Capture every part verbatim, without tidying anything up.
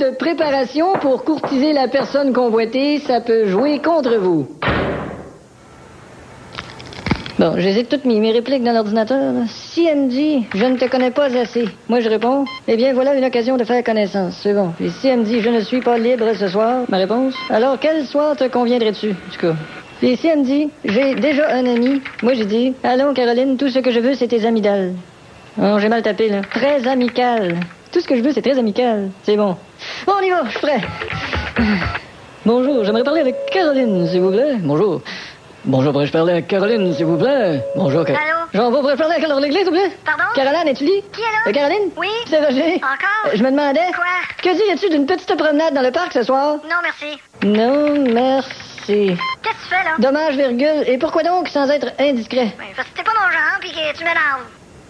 de préparation pour courtiser la personne convoitée, ça peut jouer contre vous. Bon, j'hésite toutes mes, mes répliques dans l'ordinateur. C M D, je ne te connais pas assez. Moi, je réponds, eh bien, voilà une occasion de faire connaissance. C'est bon. Puis C M D, je ne suis pas libre ce soir. Ma réponse, alors quel soir te conviendrais-tu? En tout cas. Puis C M D, j'ai déjà un ami. Moi, j'ai dit, allons, Caroline, tout ce que je veux, c'est tes amygdales. Oh, j'ai mal tapé, là. Très amical. Tout ce que je veux, c'est très amical. C'est bon. Bon, on y va, je suis prêt. Bonjour, j'aimerais parler avec Caroline, s'il vous plaît. Bonjour. Bonjour, pourrais-je parler à Caroline, s'il vous plaît? Bonjour, Caroline. Allô? Jean, pourrais-je parler à Caroline Léglé, s'il vous plaît? Pardon? Caroline, es-tu là? Qui est là? Euh, Caroline? Oui? C'est Roger. Encore? Euh, je me demandais. Quoi? Que dirais-tu d'une petite promenade dans le parc ce soir? Non, merci. Non, merci. Qu'est-ce que tu fais, là? Dommage, virgule. Et pourquoi donc sans être indiscret? Oui, parce que t'es pas mon genre, puis que tu m'énerves.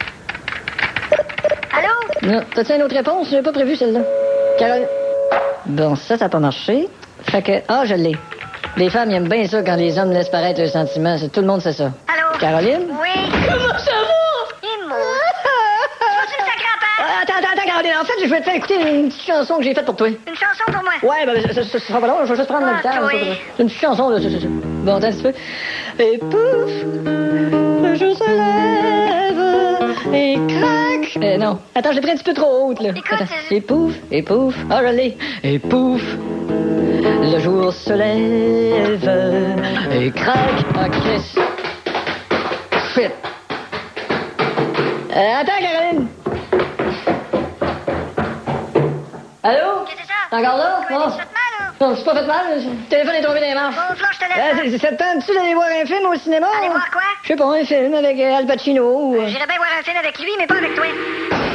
Allô? Non. T'as-tu une autre réponse? Je n'avais pas prévu celle-là. Caroline. Bon, ça, ça n'a pas marché. Fait que. Ah, je l'ai. Les femmes ils aiment bien ça quand les hommes laissent paraître leurs sentiments. C'est- Tout le monde sait ça. Allô? Caroline? Oui? Comment ça va? Il est mort. Tu me sacres à patte? Ah, Attends, attends, attends, Caroline. En fait, je vais te faire écouter une petite chanson que j'ai faite pour toi. Une chanson pour moi? Ouais, ben, ça, ça, ça sera pas long. Je vais juste prendre Ah, le temps. toi. C'est pas grave. C'est une petite chanson, là. c'est- c'est- c'est- Bon, attends un petit peu. Et pouf, le jour se lève et craque. Euh, non. Attends, je l'ai pris un petit peu trop haute, là. Écoute, Attends. euh, Et pouf, et pouf. Ah, je l'ai. Et pouf, le jour se lève et craque. Ah, Chris. Shit. Euh, attends, Caroline. Allô? Qu'est-ce que c'est ça? T'es encore là? Quoi, Non. t'es fait mal, là? Non, c'est pas fait mal. Le téléphone est tombé dans les marches. Bon, Flan, je te Euh, laisse. c'est- c'est- ça te tente-tu d'aller voir un film au cinéma? Aller voir quoi? Je sais pas, un film avec euh, Al Pacino ou... euh, J'irais bien voir un film avec lui, mais pas avec toi.